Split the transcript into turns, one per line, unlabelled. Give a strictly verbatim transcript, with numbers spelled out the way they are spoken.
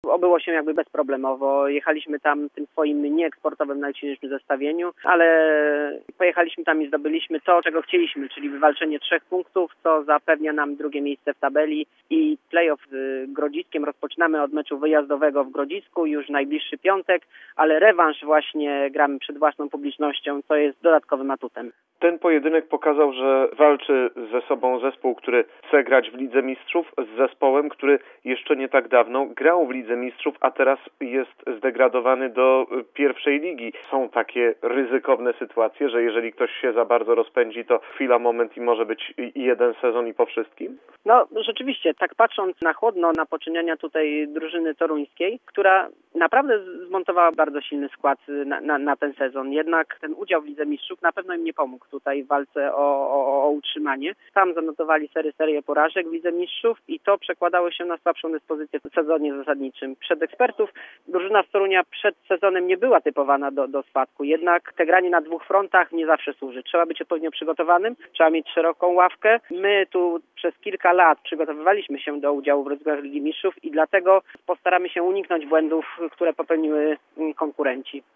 Obyło się jakby bezproblemowo. Jechaliśmy tam tym swoim nieeksportowym najsilniejszym zestawieniu, ale pojechaliśmy tam i zdobyliśmy to, czego chcieliśmy, czyli wywalczenie trzech punktów, co zapewnia nam drugie miejsce w tabeli i playoff z Grodziskiem rozpoczynamy od meczu wyjazdowego w Grodzisku, już najbliższy piątek, ale rewanż właśnie gramy przed własną publicznością, co jest dodatkowym atutem.
Ten pojedynek pokazał, że walczy ze sobą zespół, który chce grać w Lidze Mistrzów, z zespołem, który jeszcze nie tak dawno grał w Lidze Mistrzów, a teraz jest zdegradowany do pierwszej ligi. Są takie ryzykowne sytuacje, że jeżeli ktoś się za bardzo rozpędzi, to chwila, moment i może być i jeden sezon i po wszystkim?
No rzeczywiście, tak patrząc na chłodno na poczyniania tutaj drużyny toruńskiej, która naprawdę zmontowała bardzo silny skład na, na, na ten sezon. Jednak ten udział w Lidze Mistrzów na pewno im nie pomógł tutaj w walce o, o, o utrzymanie. Tam zanotowali serię, serię porażek w Lidze Mistrzów i to przekładało się na słabszą dyspozycję w sezonie zasadniczym. Przed ekspertów drużyna z Torunia przed sezonem nie była typowana do, do spadku, jednak te granie na dwóch frontach nie zawsze służy. Trzeba być odpowiednio przygotowanym, trzeba mieć szeroką ławkę. My tu przez kilka lat przygotowywaliśmy się do udziału w rozgrywkach Ligi Mistrzów i dlatego postaramy się uniknąć błędów, które popełniły konkurenci.